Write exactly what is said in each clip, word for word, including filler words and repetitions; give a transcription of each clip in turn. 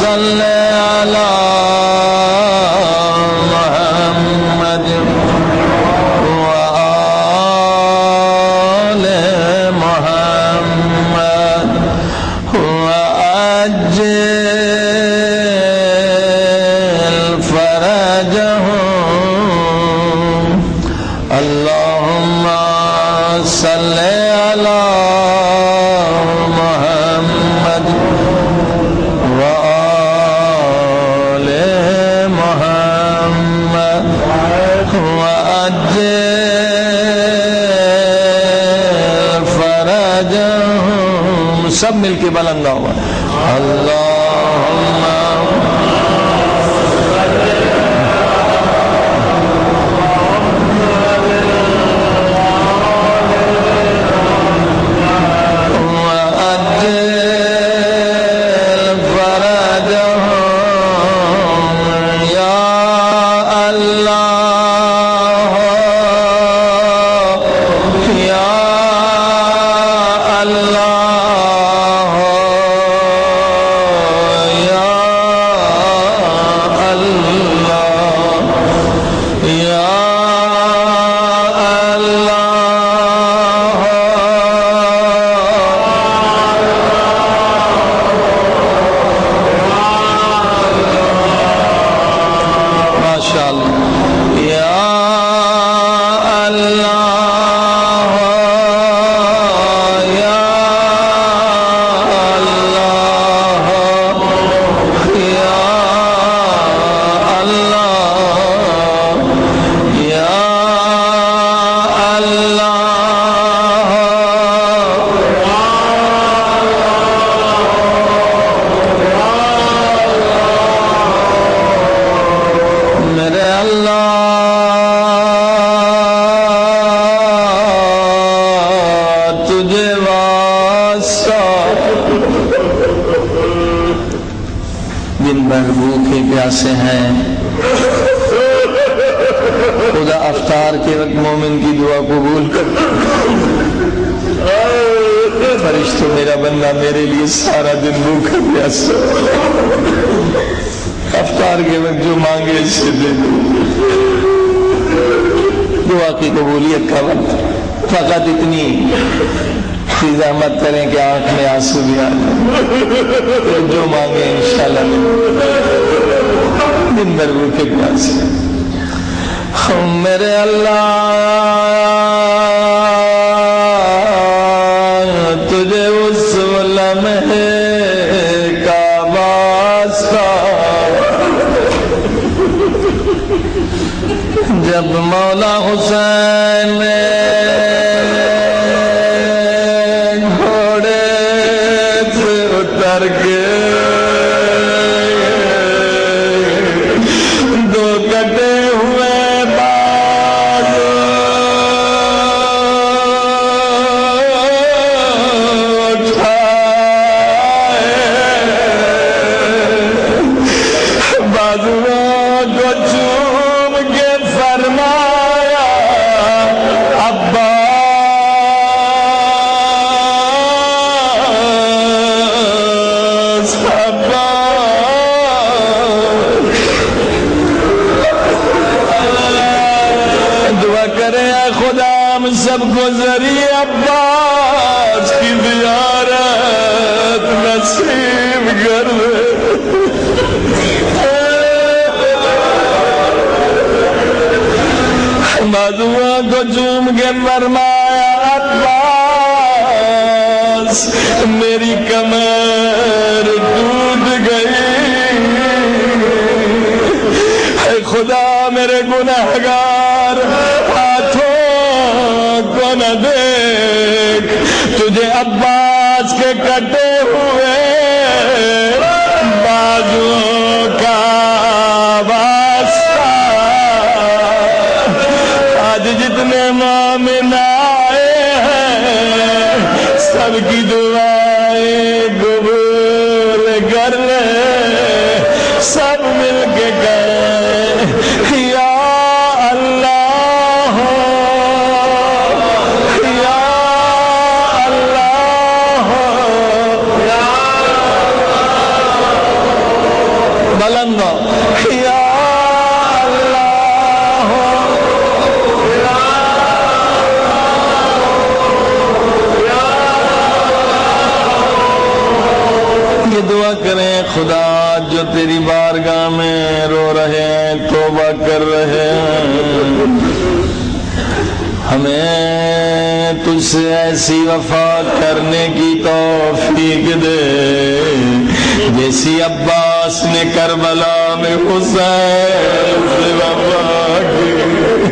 صل على محمد وآل محمد وعجل فرجهم اللهم صل على محمد وآل محمد وعجل فرجهم سب مل کے بلند ہوا اللهم سے ہیں خدا افطار کے وقت مومن کی دعا قبول کر فرشتوں میرا بندہ میرے لیے سارا دن بھوکا پیاسا افطار کے وقت جو مانگے اس سے دے دو دعا کی قبولیت کا وقت فقط اتنی زحمت کریں کہ آنکھ میں آنسو بھی آ جائے جو مانگے انشاءاللہ دن بھر بھوکے پیاسے میرے اللہ تجھے اس لمحے کا واسطہ جب مولا حسین نے گھوڑے سے اتر کے سب کو ذریعہ عباس کی زیارت نصیب کر دے بازوؤں کو چوم کے فرمایا عباس میری کمر ٹوٹ گئی اے خدا میرے گناہگار نہ دیکھ تجھے عباس کے کٹے ہوئے بازوؤں کا واسطہ آج جتنے مومن آئے ہیں سب کی دعائیں قبول کر لے سب مل کے کہیں یا بلند یا دعا کریں خدا جو تیری بارگاہ میں رو رہے ہیں توبہ کر رہے ہیں ہمیں تجھ سے ایسی وفا کرنے کی توفیق دے جیسی عباس نے کربلا میں حسین سے وفا کی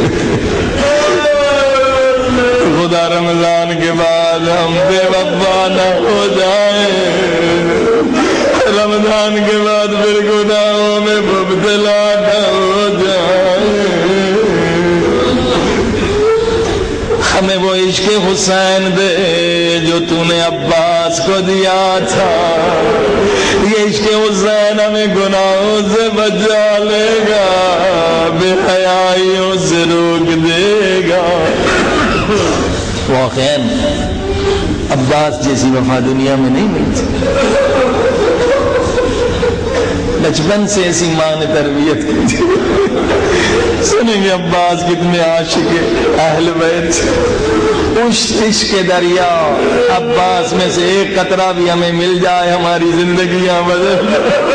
خدا رمضان کے بعد ہم بے وفا نہ ہو جائیں رمضان کے بعد پھر گناہوں میں مبتلا نہ ہو جائے ہمیں وہ عشق حسین دے جو تو نے عباس کو دیا تھا یہ عشق حسین ہمیں گناہوں سے بچا لے گا بے حیائیوں سے روک دے گا واقعاً عباس جیسی وفا دنیا میں نہیں ملتی بچپن سے ایسی ماں نے تربیت کی تھی سنیں گے عباس کتنے عاشق اہل بیت اس عشق دریا عباس میں سے ایک قطرہ بھی ہمیں مل جائے ہماری زندگیاں بدل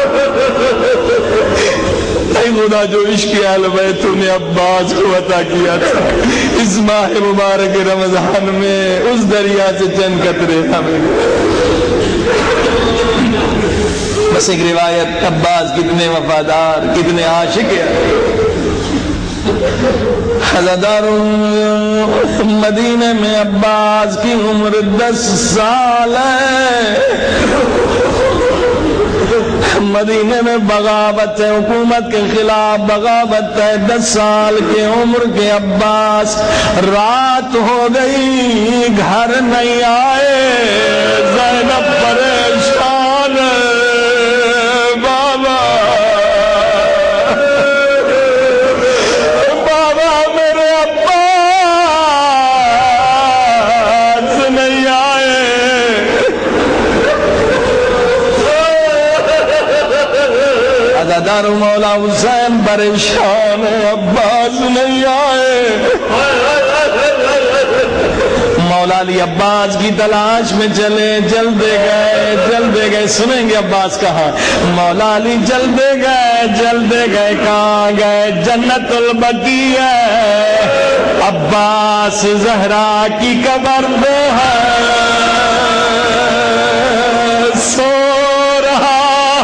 اے خدا جو عشق اہل بیت نے عباس کو عطا کیا تھا اس ماہ مبارک رمضان میں اس دریا سے چند قطرے ہمیں بس ایک روایت عباس کتنے وفادار کتنے عاشق ہیں حضادار مدینے میں عباس کی عمر دس سال ہے مدینے میں بغاوت ہے حکومت کے خلاف بغاوت ہے دس سال کے عمر کے عباس رات ہو گئی گھر نہیں آئے زینب پریشان بابا بابا میرے عباس نہیں آئے عزادار مولا حسین پریشان ہے عباس نہیں آئے مولا علی عباس کی تلاش میں چلے جلدے گئے جلدے گئے سنیں گے عباس کہاں مولا علی جلدے گئے جلدے گئے کہاں گئے جنت البقیع ہے عباس زہرا کی قبر پہ ہے سو رہا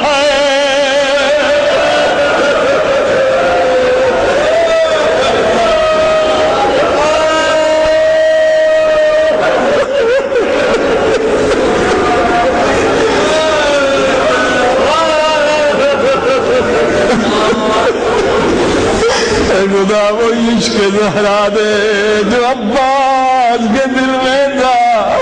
خدا وہ عشق زہرا دے جو عباس کے دل میں تھا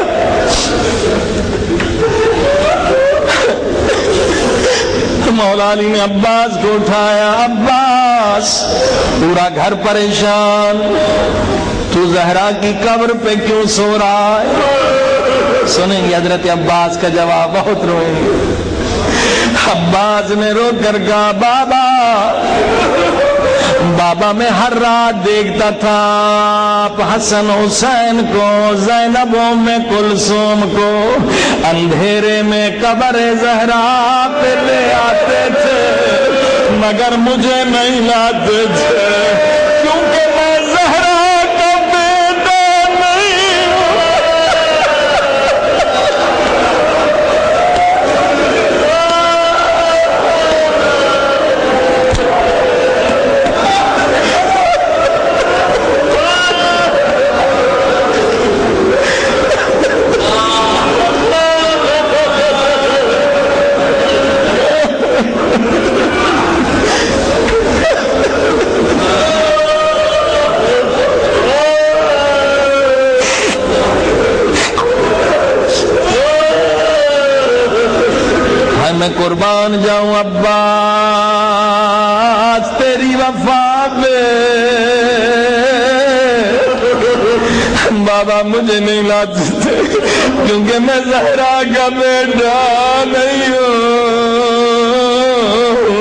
مولا علی نے عباس کو اٹھایا عباس پورا گھر پریشان تو زہرا کی قبر پہ کیوں سو رہا ہے سنیں گے حضرت عباس کا جواب بہت روئیں گے عباس نے رو کر کہا بابا بابا میں ہر رات دیکھتا تھا آپ حسن حسین کو زینب ام کلثوم کو اندھیرے میں قبر زہرا پہ لے آتے تھے مگر مجھے نہیں لاتے تھے کیونکہ میں زہرا کا بیٹا نہیں میں قربان جاؤں عباس تیری وفا پہ بابا مجھے نہیں لاتے تھے کیونکہ میں زہرا کا بیٹا نہیں ہوں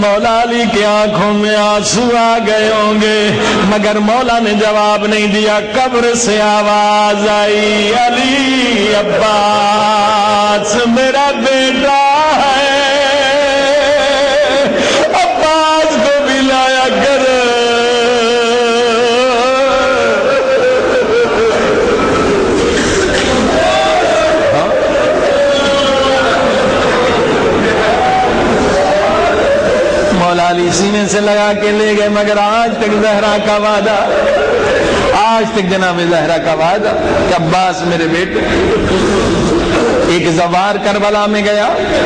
مولا علی کی آنکھوں میں آنسو آ گئے ہوں گے، مگر مولا نے جواب نہیں دیا۔ قبر سے آواز آئی، علی عباس میرا بیٹا ہے، عباس کو بھی لایا کر۔ مولا علی سینے سے لگا کے لے گئے، مگر آج تک زہرا کا وعدہ، آج تک جناب زہرا کا وعدہ کہ عباس میرے بیٹے۔ ایک زوار کربلا میں گیا،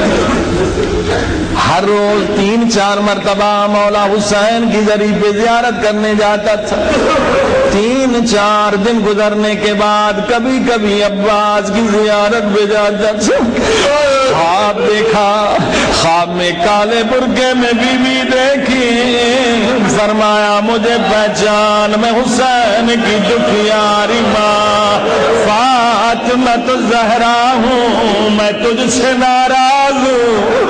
ہر روز تین چار مرتبہ مولا حسین کی زری پہ زیارت کرنے جاتا تھا۔ تین چار دن گزرنے کے بعد کبھی کبھی عباس کی زیارت پہ جاتا تھا۔ خواب دیکھا، خواب میں کالے برقعے میں بی بی دیکھی، فرمایا مجھے پہچان، میں حسین کی دکھیاری ماں فاطمہ زہرا ہوں، میں تجھ سے ناراض ہوں۔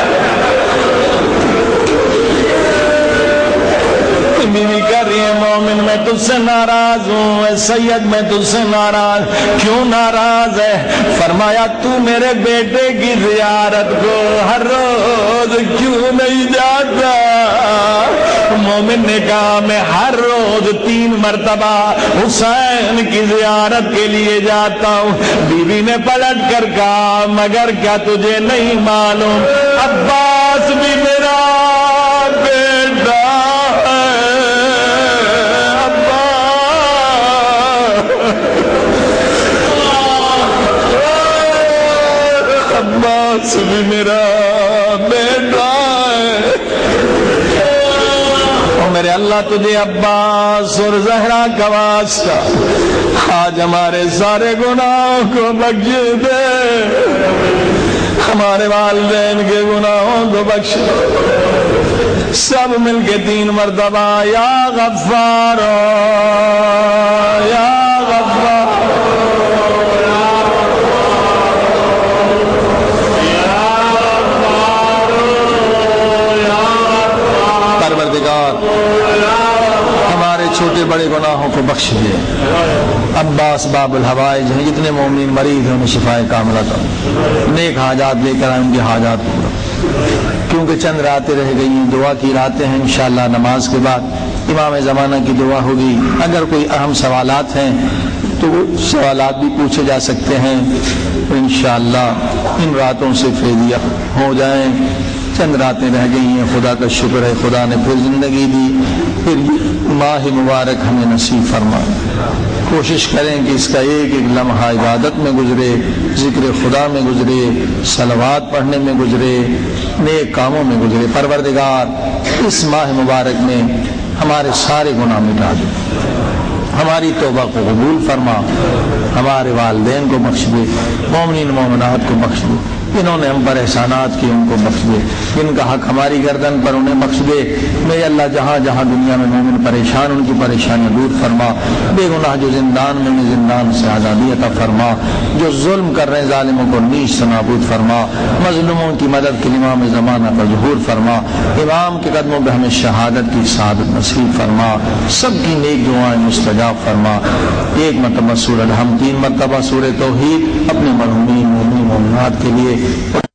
بیوی کر رہی ہے مومن میں تجھ سے ناراض ہوں، اے سید میں تجھ سے ناراض، کیوں ناراض ہے؟ فرمایا تو میرے بیٹے کی زیارت کو ہر روز کیوں نہیں جاتا؟ مومن نے کہا میں ہر روز تین مرتبہ حسین کی زیارت کے لیے جاتا ہوں۔ بیوی نے پلٹ کر کہا مگر کیا تجھے نہیں معلوم عباس بھی میرا بیٹا عباس بھی میرا بیٹا ہے۔ اور میرے اللہ تجھے عباس اور زہرا کا واسطہ آج ہمارے سارے گناہوں کو بخش دے، ہمارے والدین کے گناہوں کو بخش دے۔ سب مل کے تین مرتبہ یا غفار یا غفار ہمارے چھوٹے بڑے گناہوں کو بخش دے۔ عباس باب الحوائج ہیں، جتنے مومنین مریض ہیں انہیں شفائے کاملہ عطا، نیک حاجات لے کر آئیں ان کی حاجات پورا، کیونکہ چند راتیں رہ گئی ہیں، دعا کی راتیں ہیں۔ انشاءاللہ نماز کے بعد امام زمانہ کی دعا ہوگی، اگر کوئی اہم سوالات ہیں تو وہ سوالات بھی پوچھے جا سکتے ہیں، انشاءاللہ ان راتوں سے فیضیہ ہو جائیں۔ چند راتیں رہ گئی ہیں، خدا کا شکر ہے خدا نے پھر زندگی دی، پھر ماہ مبارک ہمیں نصیب فرما۔ کوشش کریں کہ اس کا ایک ایک لمحہ عبادت میں گزرے، ذکر خدا میں گزرے، صلوات پڑھنے میں گزرے، نیک کاموں میں گزرے۔ پروردگار اس ماہ مبارک میں ہمارے سارے گناہ مٹا دے، ہماری توبہ کو قبول فرما، ہمارے والدین کو بخش دے، مومنین مومنات کو بخش دے، جنہوں نے ہم پر احسانات کیے ان کو بخش دے، جن کا حق ہماری گردن پر انہیں بخش دے۔ میرے اللہ جہاں جہاں دنیا میں مومن پریشان ان کی پریشانیاں دور فرما، بے گناہ جو زندان میں انہیں زندان سے آزادی عطا فرما، جو ظلم کر رہے ظالموں کو نیش سے نابود فرما، مظلوموں کی مدد کے امام زمانہ کا ظہور فرما، امام کے قدموں پہ ہمیں شہادت کی سعادت نصیب فرما، سب کی نیک دعائیں مستجاب فرما۔ ایک مرتبہ سورہ الحمد، تین مرتبہ سورہ توحید اپنے مرحومین مومنین مومنات کے لیے